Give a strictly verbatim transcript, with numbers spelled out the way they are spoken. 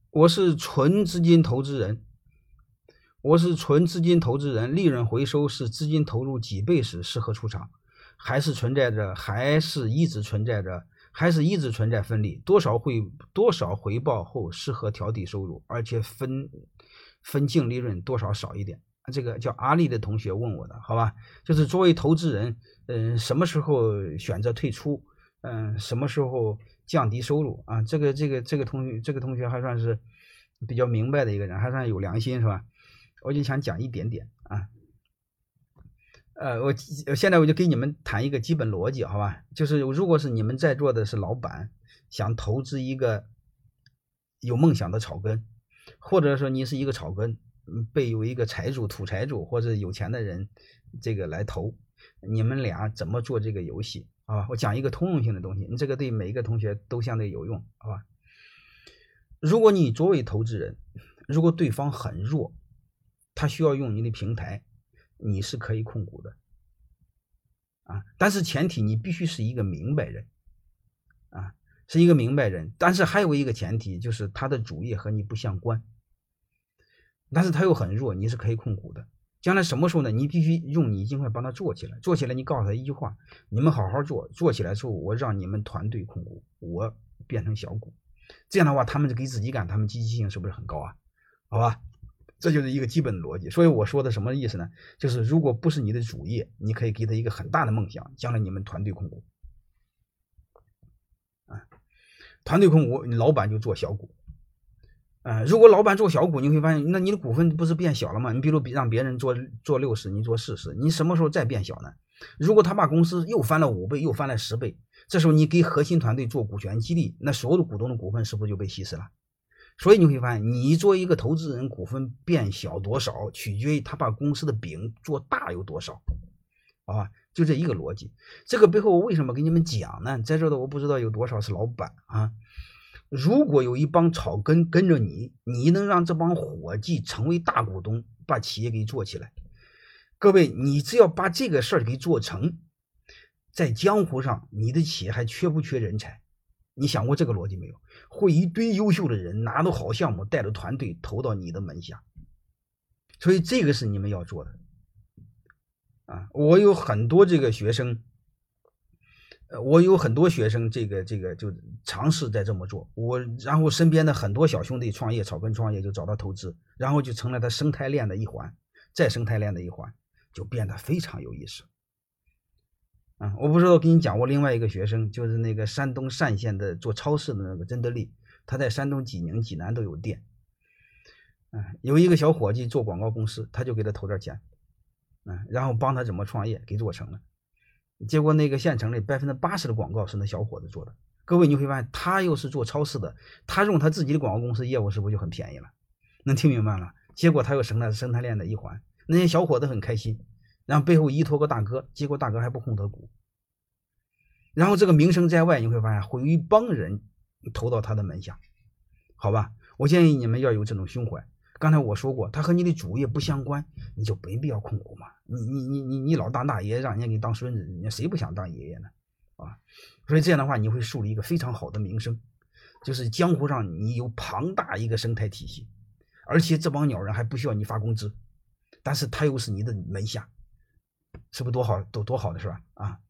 我是纯资金投资人，我是纯资金投资人，利润回收是资金投入几倍时适合出场，还是存在着，还是一直存在着，还是一直存在分利，多少会多少回报后适合调低收入，而且分分净利润多少少一点。这个叫阿丽的同学问我的，好吧？就是作为投资人，嗯，什么时候选择退出，嗯，什么时候降低收入啊？这个这个这个同学这个同学还算是比较明白的一个人，还算有良心，是吧？我就想讲一点点啊。呃，我现在我就给你们谈一个基本逻辑，好吧？就是如果是你们在座的是老板，想投资一个有梦想的草根，或者说你是一个草根，被有一个财主、土财主或者有钱的人这个来投，你们俩怎么做这个游戏啊？我讲一个通用性的东西，你这个对每一个同学都相对有用，好吧？如果你作为投资人，如果对方很弱，他需要用你的平台，你是可以控股的啊，但是前提你必须是一个明白人啊，是一个明白人。但是还有一个前提，就是他的主业和你不相关，但是他又很弱，你是可以控股的。将来什么时候呢？你必须用你尽快帮他做起来，做起来你告诉他一句话：你们好好做，做起来之后我让你们团队控股，我变成小股。这样的话，他们就给自己干，他们积极性是不是很高啊？好吧，这就是一个基本的逻辑。所以我说的什么意思呢？就是如果不是你的主业，你可以给他一个很大的梦想，将来你们团队控股啊，团队控股，你老板就做小股。呃，如果老板做小股，你会发现，那你的股份不是变小了吗？你比如让别人做做六十，你做四十，你什么时候再变小呢？如果他把公司又翻了五倍，又翻了十倍，这时候你给核心团队做股权激励，那所有的股东的股份是不是就被稀释了？所以你会发现，你作为一个投资人，股份变小多少，取决于他把公司的饼做大有多少，好吧？就这一个逻辑。这个背后为什么给你们讲呢？在这的我不知道有多少是老板啊。如果有一帮草根跟着你，你能让这帮伙计成为大股东，把企业给做起来。各位，你只要把这个事儿给做成，在江湖上你的企业还缺不缺人才？你想过这个逻辑没有？会一堆优秀的人拿到好项目，带着团队投到你的门下。所以这个是你们要做的啊！我有很多这个学生。我有很多学生，这个这个就尝试在这么做。我然后身边的很多小兄弟创业，草根创业就找到投资，然后就成了他生态链的一环，再生态链的一环，就变得非常有意思。啊，我不知道跟你讲过另外一个学生，就是那个山东单县的做超市的那个曾德利，他在山东济宁、济南都有店。嗯，有一个小伙计做广告公司，他就给他投点钱，嗯，然后帮他怎么创业，给做成了。结果那个县城里百分之八十的广告是那小伙子做的。各位你会发现，他又是做超市的，他用他自己的广告公司业务是不是就很便宜了？能听明白了？结果他又成了生态链的一环，那些小伙子很开心，然后背后依托个大哥，结果大哥还不控他股，然后这个名声在外，你会发现会有一帮人投到他的门下，好吧？我建议你们要有这种胸怀。刚才我说过，他和你的主业不相关，你就没必要控股嘛。你你你你你老当大爷，让人家给你当孙子，人家谁不想当爷爷呢？啊，所以这样的话，你会树立一个非常好的名声，就是江湖上你有庞大一个生态体系，而且这帮鸟人还不需要你发工资，但是他又是你的门下，是不是多好，都多好的是吧？啊。